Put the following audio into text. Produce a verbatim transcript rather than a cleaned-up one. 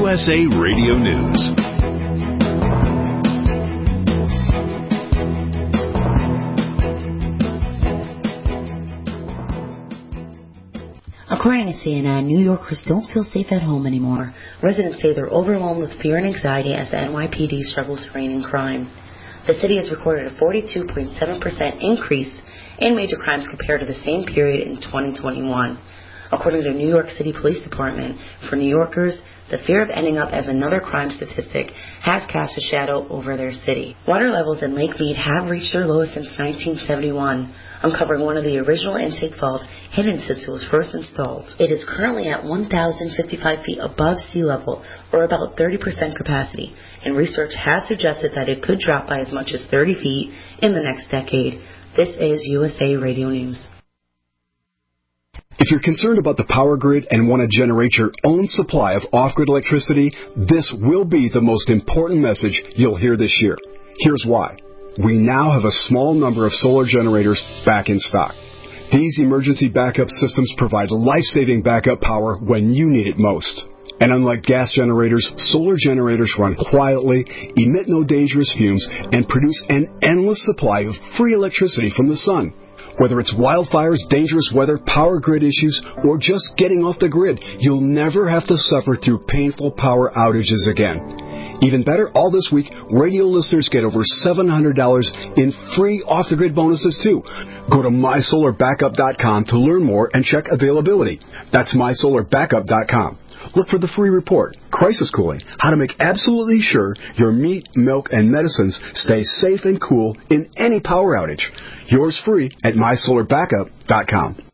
S A Radio News. According to C N N, New Yorkers don't feel safe at home anymore. Residents say they're overwhelmed with fear and anxiety as the N Y P D struggles to rein in crime. The city has recorded a forty-two point seven percent increase in major crimes compared to the same period in twenty twenty-one. According to the New York City Police Department, for New Yorkers, the fear of ending up as another crime statistic has cast a shadow over their city. Water levels in Lake Mead have reached their lowest since nineteen seventy-one, uncovering one of the original intake valves hidden since it was first installed. It is currently at one thousand fifty-five feet above sea level, or about thirty percent capacity, and research has suggested that it could drop by as much as thirty feet in the next decade. This is U S A Radio News. If you're concerned about the power grid and want to generate your own supply of off-grid electricity, this will be the most important message you'll hear this year. Here's why. We now have a small number of solar generators back in stock. These emergency backup systems provide life-saving backup power when you need it most. And unlike gas generators, solar generators run quietly, emit no dangerous fumes, and produce an endless supply of free electricity from the sun. Whether it's wildfires, dangerous weather, power grid issues, or just getting off the grid, you'll never have to suffer through painful power outages again. Even better, all this week, radio listeners get over seven hundred dollars in free off-the-grid bonuses, too. Go to my solar backup dot com to learn more and check availability. That's my solar backup dot com. Look for the free report, Crisis Cooling, how to make absolutely sure your meat, milk, and medicines stay safe and cool in any power outage. Yours free at my solar backup dot com.